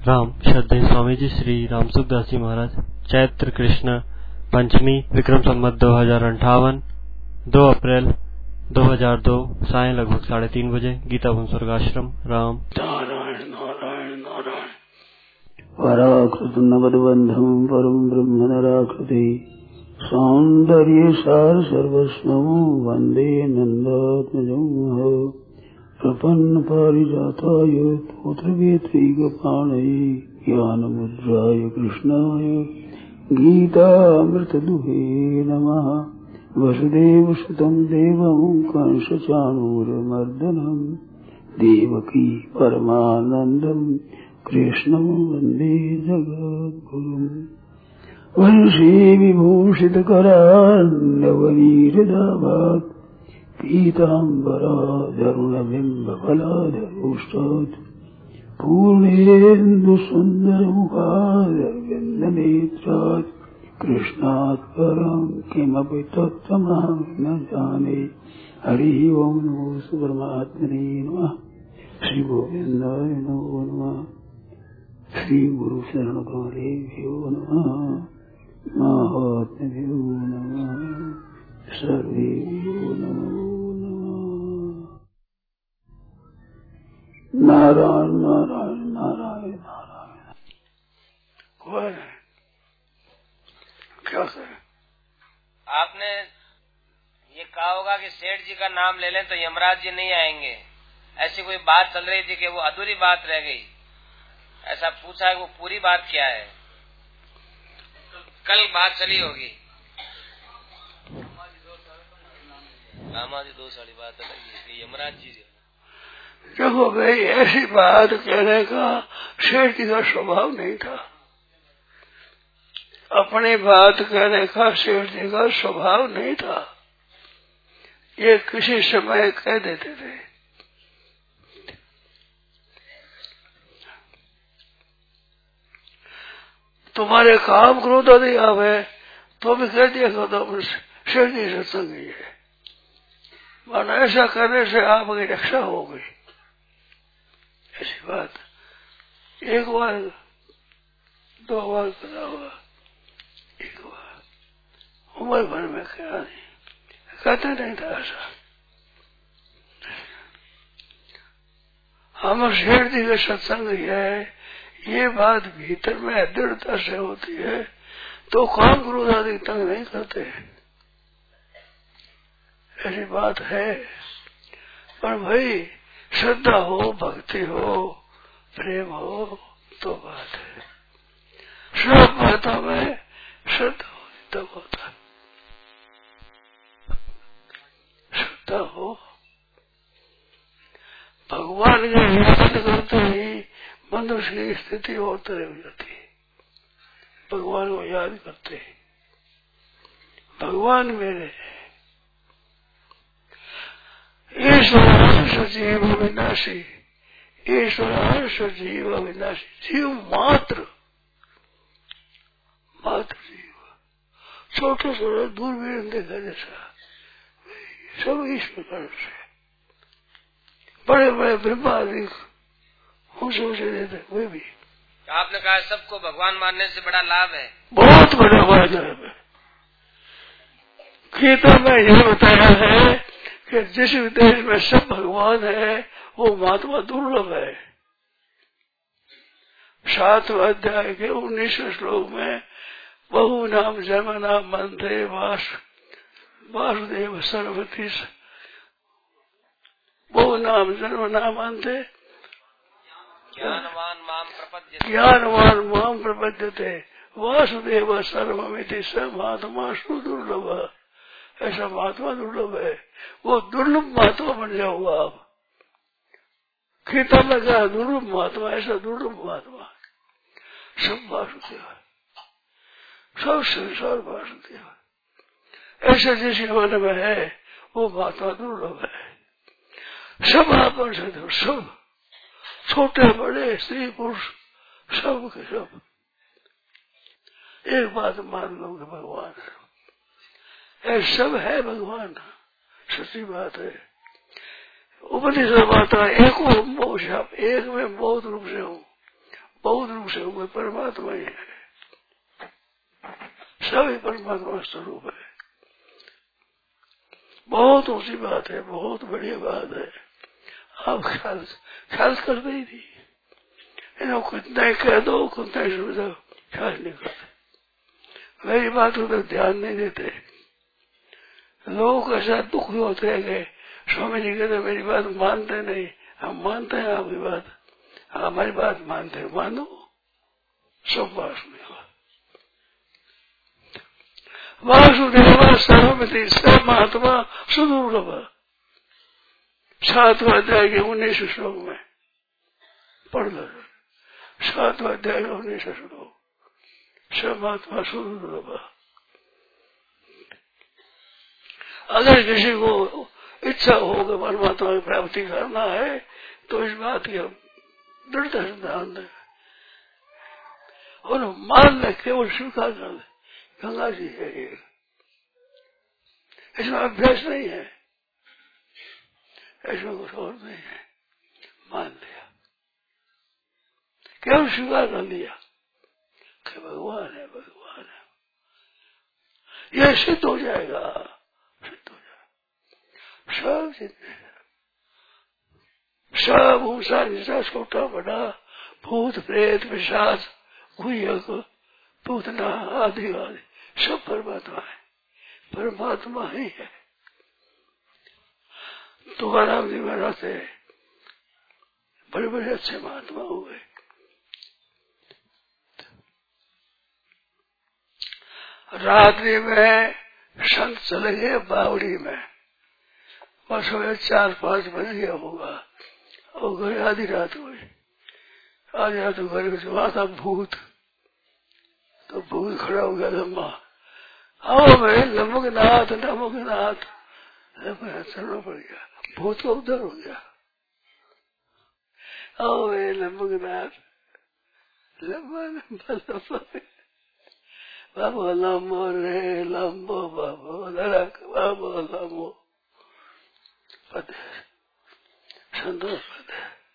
राम श्रद्धेय स्वामी जी श्री रामसुखदास जी महाराज चैत्र कृष्ण पंचमी विक्रम संवत 2058 2 अप्रैल 2002 सायं लगभग 3:30 बजे गीताभवन स्वर्गाश्रम राम। नारायण नारायण नारायण। पराकृत नवदबंधम परम ब्रह्म नराकृति सौंदर्य सार सर्वस्वं वंदे नंदात्मजं प्रपन्न पारिजाताय पुत्रवेत्रैकपाणये ज्ञानमुद्राय कृष्णाय गीतामृतदुहे नमः। वसुदेवसुतं देवं कंसचाणूरमर्दनं देवकी परमानन्दं कृष्णं वन्दे जगद्गुरुम्। वंशी विभूषितकरान्नवनीरदाभात् पीताम्बराधरुणबिम्बफलाधरोष्टात् पूर्णेन्दुसुन्दरमुखारविन्दनेत्रात् कृष्णात् परं किमपि तत्त्वमहं न जाने। हरिः ओं नमो परमात्मने नमः। श्री गोविन्दाय नमो नमः। श्री गुरु शरणकमलेभ्यो नमः। महात्म्यो नमः। सर्वेभ्यो नमो नमः। नारायण नारायण नारायण नारायण। क्या करें? आपने ये कहा होगा कि सेठ जी का नाम ले लें तो यमराज जी नहीं आएंगे। ऐसी कोई बात चल रही थी कि वो अधूरी बात रह गई, ऐसा पूछा है। वो पूरी बात क्या है? कल बात चली होगी। हमारी 2 साड़ी बात अलग है। यमराज जी देखो भाई, ऐसी बात कहने का सेठ जी का स्वभाव नहीं था। अपनी बात कहने का सेठ जी का स्वभाव नहीं था। ये किसी समय कह देते थे। तुम्हारे काम क्रोध आदि आवे तो भी कह दिया करो सेठ जी सत्संग है। माना ऐसा करने से आपकी रक्षा हो गई। ऐसी बात एक बार 2 बार करा हुआ, एक बार उम्र भर में क्या नहीं कहते नहीं था ऐसा। हम शेर जी के सत्संग है, ये बात भीतर में दृढ़ता से होती है तो काम क्रोध आदि तंग नहीं करते। ऐसी बात है। पर भाई श्रद्धा हो, भक्ति हो, प्रेम हो तो बात है। सब बातों में श्रद्धा हो तब होता है। श्रद्धा हो, भगवान के याद करते ही मनुष्य की स्थिति और तरह हो जाती है। भगवान को याद करते ही भगवान मेरे ईश्वर सजीव अविनाशी, ईश्वर सजीव अविनाशी। जीव मात्र जीव, छोटे छोटे दूरबीन देखा जैसा सब ईश्वर से। बड़े बड़े ब्रह्मादि ऊंचे देते वे भी। आपने कहा सबको भगवान मानने से बड़ा लाभ है। बहुत बड़ा फायदा है। गीता में यह बताया है कि जिस देश में सब भगवान है वो महात्मा दुर्लभ है। 7वें अध्याय के 19वें श्लोक में बहु नाम जन्म नाम मंत्रे वासुदेव सर्वती बहु नाम जन्म नाम अंते ज्ञानवान माम प्रपद्यते वासुदेव सर्वमिति स महात्मा सुदुर्लभ। ऐसा महात्मा दुर्लभ है। वो दुर्लभ महात्मा बन जाओ आप। गीता में कहा दुर्लभ महात्मा, ऐसा दुर्लभ महात्मा। सब वासुदेव, सब संसार वासुदेव। ऐसा जिस जमाने में है वो महात्मा दुर्लभ है। सब आपन से सब, छोटे बड़े स्त्री पुरुष सब के सब। एक बात मान लो कि भगवान है, सब है भगवान, सच्ची बात है। उपनिषद बात है एको मोक्ष, एक में बहुत रूप से हूँ। बहुत रूप से हुए, परमात्मा ही है, सभी परमात्मा स्वरूप है। बहुत ऊंची बात है, बहुत बढ़िया बात है। आप ख्याल करते ही नहीं, इन्हें कितना ही कह दो, कितना ही समझो, ख्याल नहीं करते, मेरी बात को तो ध्यान नहीं देते। लोग ऐसा दुखी होते हैं कि स्वामी जी कहते मेरी बात मानते नहीं। हम मानते हैं आपकी बात, हमारी बात मानते हैं, मानो सब बात नहीं हो। वासुदेव सर्वमिति स महात्मा सुदुर्लभ, 7वां अध्याय के 19 श्लोक में पढ़ लो। 7वां अध्याय का 19 श्लोक, स महात्मा सुदुर्लभ। अगर किसी को इच्छा हो कि परमात्मा की प्राप्ति करना है तो इस बात की दृढ़ता से ध्यान दें और मान ले, केवल स्वीकार कर दे, गंगा जी है ये, इसमें अभ्यास नहीं है, इसमें कुछ और नहीं है, मान लिया, केवल स्वीकार कर लिया कि भगवान है, भगवान है, यह सिद्ध हो जाएगा, सिद्ध हो जाएगा, सब जितने सब ऊंचा नीचा छोटा बड़ा भूत प्रेत पिशाच गुह्यक पूतना आदि आदि सब परमात्मा है, परमात्मा ही है। तुकाराम जी महाराज से बड़े बड़े अच्छे महात्मा हुए। रात्रि में संत चले गए बावड़ी में, बस 4-5 बज गया होगा और घर आधी रात हुई। आधी रात घर में वहां था भूत, तो भूत खड़ा हो गया लम्बा, आओ मैं लम्बकनाथ नमकनाथ, चलना पड़ गया, भूत को उधर हो गया, आओ मैं लम्बकनाथ, लम्बा लम्बा लम्बा बाबा लम्बो रे लम्बो बाबो लड़क बाबो लम्बो पद संतोष पद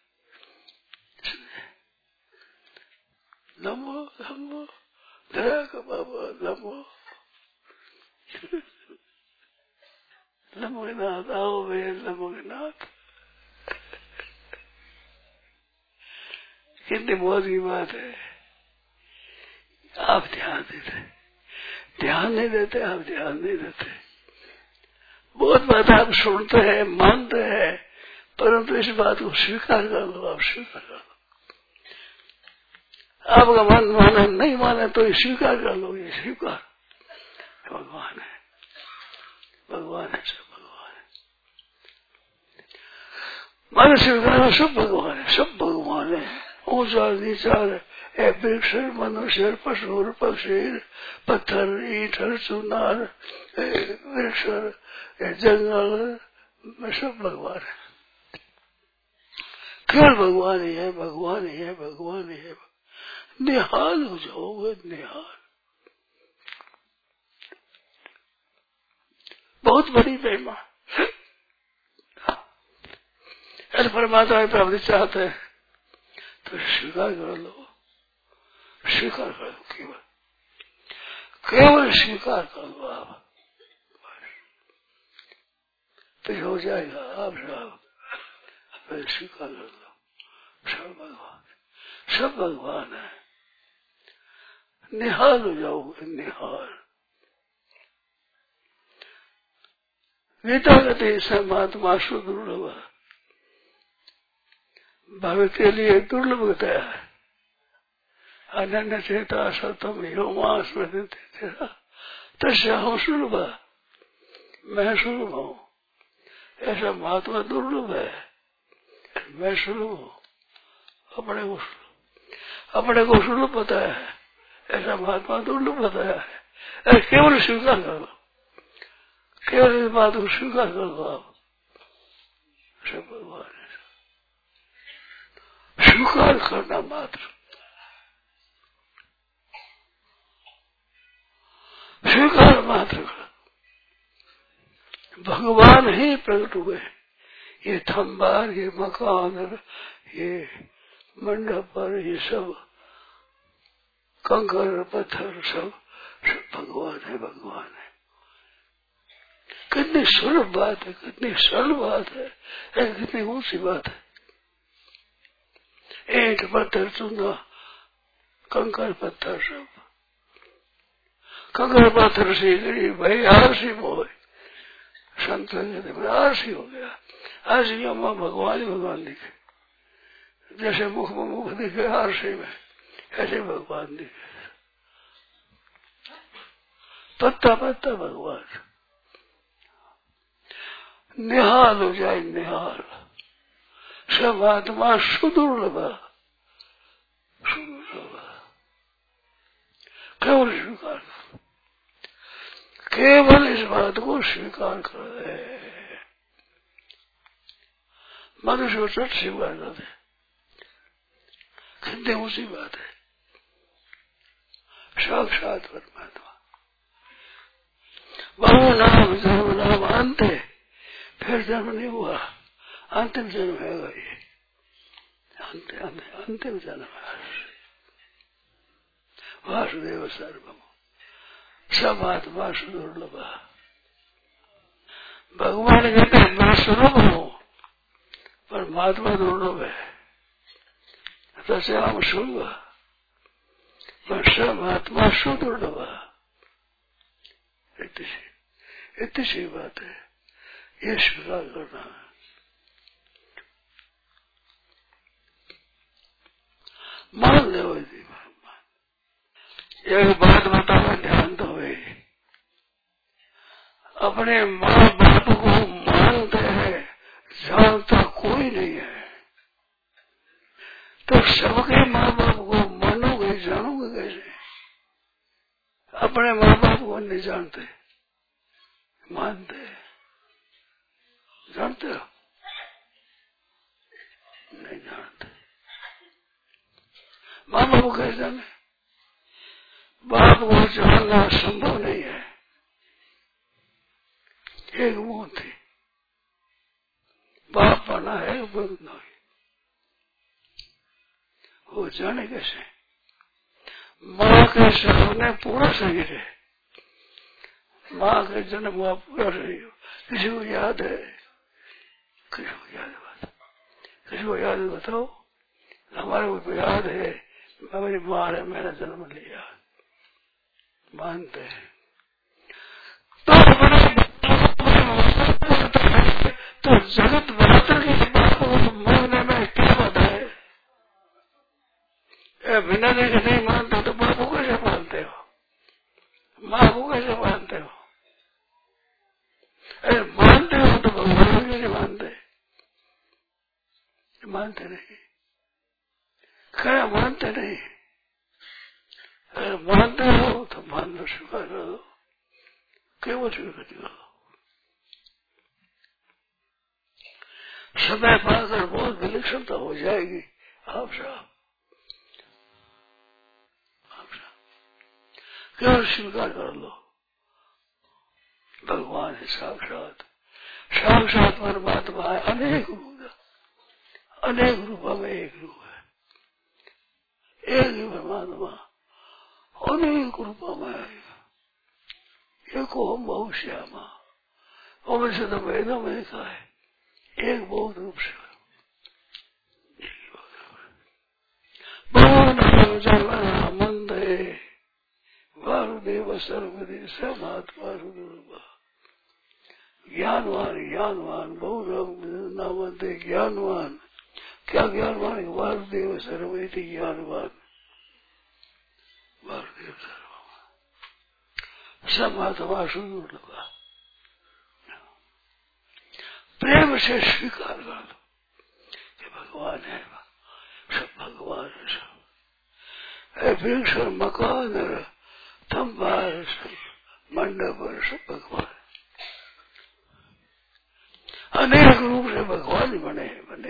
लम्बो लम्बो लड़क बाबो लम्बो लम्बकनाथ, आओ वे लम्बकनाथ। कितनी मौज की बात है। आप ध्यान देते, ध्यान नहीं देते, आप ध्यान नहीं देते। बहुत बात आप सुनते हैं, मानते हैं, परंतु इस बात को स्वीकार कर लो, आप स्वीकार कर लो। आपका मन माने नहीं माने तो स्वीकार कर लो, ये स्वीकार भगवान है, भगवान है, सब भगवान है। मन स्वीकार सब भगवान है, सब भगवान है। ऊंचा नीचा वृक्ष मनुष्य पशु पक्षी पत्थर ईंट चुनार वृक्ष जंगल में सब भगवान है, केवल भगवान ही है, भगवान ही है, भगवान ही है। निहाल हो जाओगे, निहाल। बहुत बड़ी महिमा। यदि परमात्मा की प्राप्ति चाहते हैं तो स्वीकार कर लो, स्वीकार कर लो, केवल केवल स्वीकार कर लो। आप फिर हो जाएगा, आप स्वीकार कर लो, सब भगवान, सब भगवान है। निहाल हो जाओगे, निहाल। नितागति समात्मा सुदुर्लभ, भगत के लिए दुर्लभ बताया है। अनन्य चेता सतम योमा स्मृति तेरा तस्या हम सुलभ, मैं सुलभ हूँ। ऐसा महात्मा दुर्लभ है, मैं सुलभ हूँ, अपने को सुलभ बताया है, ऐसा महात्मा दुर्लभ बताया है। केवल स्वीकार कर लो, केवल इस बात को स्वीकार कर लो। आप सब भगवान है, स्वीकार करना मात्र, स्वीकार मात्र कर। भगवान ही प्रकट हुए। ये थम्बार, ये मकान, ये मंडप पर, ये सब कंकर पत्थर सब भगवान है, भगवान है। कितनी सुलभ बात है, कितनी सरल बात है, कितनी ऊंची बात है। ईंट पत्थर चूना कंकर पत्थर सब, कंकर पत्थर से गिरी भाई आरसी मोह, संत कहते मैं आरसी हो गया। आरसी अम्मा भगवान ही भगवान दिखे, जैसे मुख में मुख दिखे आरसी में, ऐसे भगवान दिखे। पत्ता पत्ता भगवान निहाल हो जाए, निहाल। सब आत्मा सुदुर्लभ, सुदुर्लभ। केवल स्वीकार, केवल इस बात को स्वीकार कर। मनुष्य सच स्वीकार करते, कितनी ऊंची बात है। साक्षात परमात्मा बहु नाम जन्म नाम अंत है, फिर जन्म नहीं हुआ, अंतिम जन्म है ये, अंतिम जन्म है। वासुदेव सर्वम, सब आत्मा सुदुर्लभ। भगवान कहते हैं मैं सुलभ हूँ, परमात्मा दुर्लभ है। तस्याम सुलभ, पर सब आत्मा सुदुर्लभ। इतनी सी बात है, ये स्वीकार करना है। मान ले एक बात बताओ, ध्यान दो। अपने माँ बाप को मानते हैं, जानता कोई नहीं है, तो सबके माँ बाप को मानोगे, जानोगे कैसे? अपने माँ बाप को नहीं जानते, मानते, जानते हो? नहीं जानते। माँ बाप को कैसे जाने? बाप को जानना संभव नहीं है। एक मुंह थी, बाप बना है नहीं, वो जाने कैसे? माँ के सामने पूरा शरीर है, माँ के जन्म हुआ पूरा शरीर। किसी को याद है? किसी को याद है? बात किसी को याद है? बताओ। हमारे को याद है, मेरी माँ ने मेरा जन्म लिया, मानते हैं। तो जगत बनाता की बात को मानने में क्या बात है? बिना देखे नहीं मानते तो बाप को कैसे मानते हो? माँ को कैसे मानते हो? अरे मानते हो तो भगवान को कैसे मानते? मानते नहीं, क्या मानते नहीं? अगर मानते हो तो मान लो, स्वीकार कर दो, केवल स्वीकार करो। समय पाकर बहुत विलक्षणता हो जाएगी। आप साहब केवल स्वीकार कर लो, भगवान है साक्षात, साक्षात परमात्मा है। अनेक रूप, अनेक रूपों में एक रूप है, एक ही परमात्मा अनेक रूपों में है। एक ओम बहुश्यामा, ओम से तो वेदों में लिखा है, एक बहुत रूप से। बहु नाम मंदे वासुदेव सर्वदेव समात्मा सुदुर्लभ। ज्ञानवान, ज्ञानवान बहु नाम ज्ञानवान। क्या ज्ञानवान? वासुदेव सर्वैति ज्ञानवान, वासुदेव सर्वम, समात्मा सुदुर्लभ। प्रेम से स्वीकार कर लो कि भगवान है, सब भगवान है। सब वृक्ष और मकान और थम्बार, सब मंडप और सब भगवान, अनेक रूप से भगवान ही बने बने।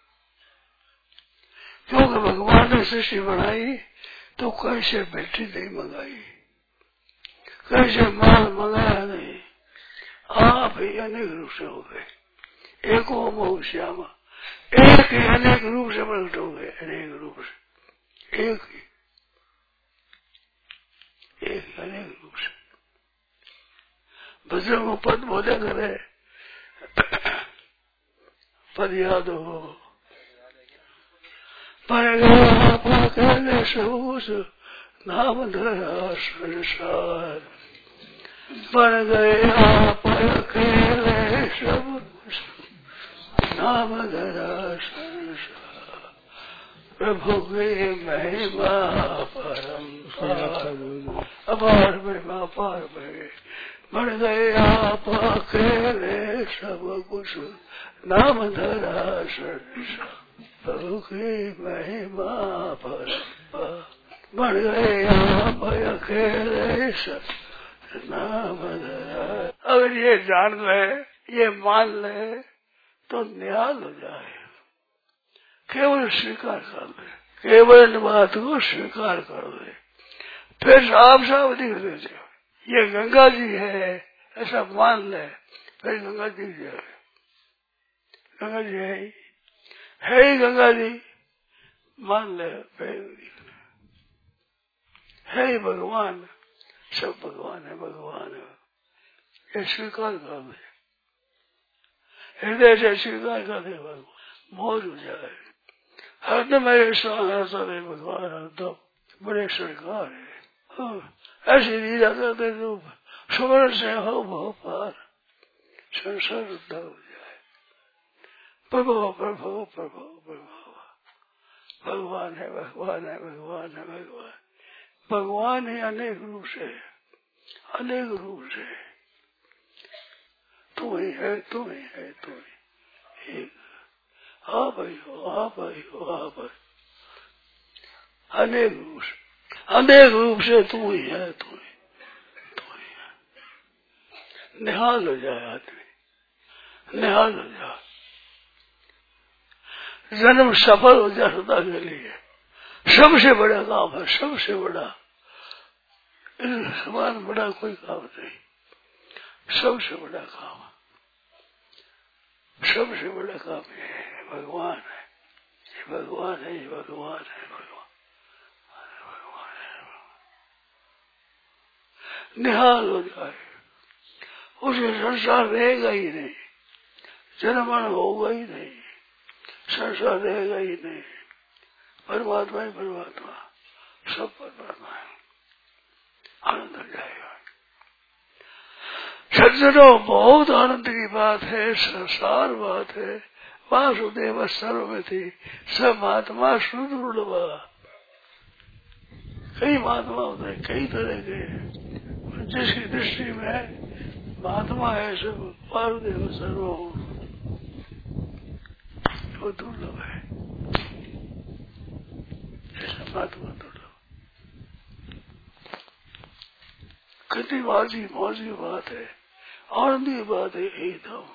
क्योंकि भगवान ने सृष्टि बनाई तो कैसे बेटी नहीं मंगाई, कैसे माल मंगाया नहीं, आप ही अनेक रूप से हो गए। एक ओम श्यामा, एक ही अनेक रूप से प्रकट हो गए, अनेक रूप से एक ही। बच्चों को पद बोले करे, पद याद हो। पर गया पाके सबूस नाम धरा संसार, पर गया पाके सब नाम धरा संसार। प्रभु की महिमा परम्पार, अपार महिमा पार में बढ़ गया पाके सब कुछ नाम धरा संसार। प्रभु की महिमा परम्पार बढ़ गया पाके सब नाम धरा। अगर ये जान ले, ये मान ले तो निहाल हो जाए। केवल स्वीकार कर ले, केवल इन बात को स्वीकार कर ले, फिर साफ साफ दिख देते। ये गंगा जी है ऐसा मान ले, फिर गंगा जी है, गंगा जी है ही गंगा जी मान ले, फिर है ही भगवान, सब भगवान है, भगवान है, ये स्वीकार कर ले, हृदय से स्वीकार कर दे, भगवान मौज हो जाए। हरदम मेरे सारे भगवान हरदम बड़े स्वीकार है। ऐसी लीला करते तो सुमरण से हो भो पार, संसार उद्धार हो जाए। प्रभु प्रभु प्रभु प्रभु, भगवान है, भगवान है, भगवान है, भगवान। भगवान ही अनेक रूप से, अनेक रूप से तू ही है, तू ही है, तू ही एक। हाँ भाई हो, हाँ भाई हो, हाँ भाई। अनेक रूप से, अनेक रूप से तू ही है, तू ही, तू ही है। निहाल हो जाए आदमी, निहाल हो जाए, जन्म सफल हो जाए सदा के लिए। सबसे बड़ा काम है, सबसे बड़ा, इस समान बड़ा कोई काम नहीं, सबसे बड़ा काम, सबसे बड़ा काम है भगवान है, ये भगवान है, ये भगवान है, भगवान, भगवान है। निहाल हो जाए, उसे संसार रहेगा ही नहीं, जन्मन होगा ही नहीं, संसार रहेगा ही नहीं। परमात्मा ही परमात्मा, सब परमात्मा है, आनंद हो जाएगा। सज्जनों, बहुत आनंद की बात है, संसार बात है। वासुदेव सर्वमिति स महात्मा सुदुर्लभ। कई महात्मा होते हैं, कई तरह के, जिसकी दृष्टि में महात्मा है सब वासुदेव सर्व, वो दुर्लभ है, ऐसा महात्मा दुर्लभ। कितनी मौज की बात है, आनंद की बात है, एकदम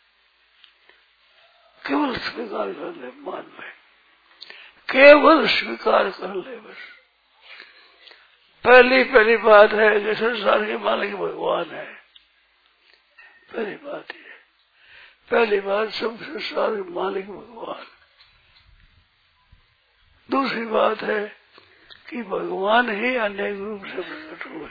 केवल स्वीकार कर ले, मान ले, केवल स्वीकार कर ले बस। पहली बात है कि संसार के मालिक भगवान है, पहली बात ये, पहली बात सब संसार के मालिक भगवान। दूसरी बात है कि भगवान ही अनेक रूप से प्रकट हुए।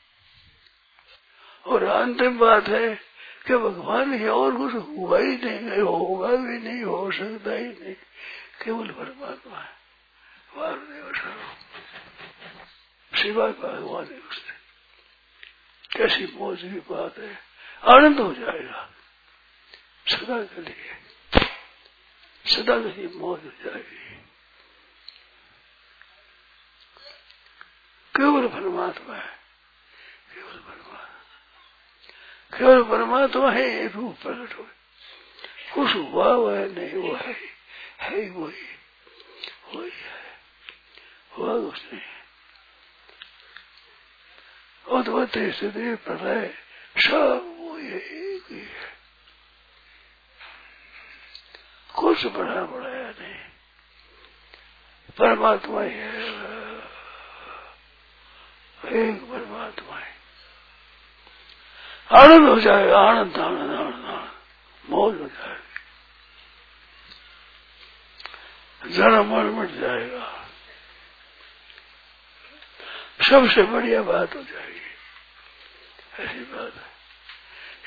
और अंतिम बात है कि भगवान ही, और कुछ हुआ ही नहीं, होगा भी नहीं, हो सकता ही नहीं, केवल परमात्मा है, वासुदेव सर्वम, सिवाय भगवान है उससे। कैसी मौज की बात है, आनंद हो जाएगा सदा के लिए, सदा के लिए मौज हो जाएगी। केवल परमात्मा है, केवल परमात्मा, केवल परमात्मा है, एक रूप प्रकट हुए, कुछ हुआ हुआ नहीं, वो है ही वही, वही है, हुआ कुछ नहीं। उत्पत्ति स्थिति प्रलय सब वो एक ही है, कुछ बड़ा बढ़ाया नहीं, परमात्मा ही है, एक परमात्मा है। आनंद हो जाएगा, आनंद आनंद आनंद आनंद, मौज हो जाएगी, जन्म मन मिट जाएगा, सबसे बढ़िया बात हो जाएगी, ऐसी बात है।